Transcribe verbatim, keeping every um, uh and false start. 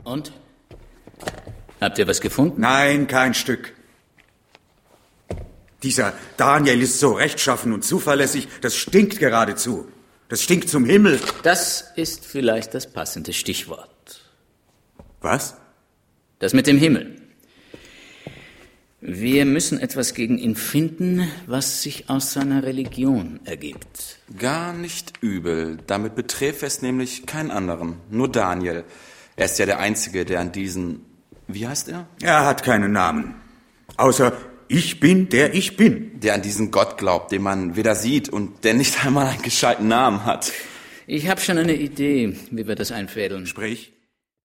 Und? Habt ihr was gefunden? Nein, kein Stück. Dieser Daniel ist so rechtschaffen und zuverlässig, das stinkt geradezu. Das stinkt zum Himmel. Das ist vielleicht das passende Stichwort. Was? Das mit dem Himmel. Wir müssen etwas gegen ihn finden, was sich aus seiner Religion ergibt. Gar nicht übel. Damit beträfe es nämlich keinen anderen. Nur Daniel. Er ist ja der Einzige, der an diesen... Wie heißt er? Er hat keinen Namen. Außer ich bin, der ich bin. Der an diesen Gott glaubt, den man weder sieht und der nicht einmal einen gescheiten Namen hat. Ich habe schon eine Idee, wie wir das einfädeln. Sprich?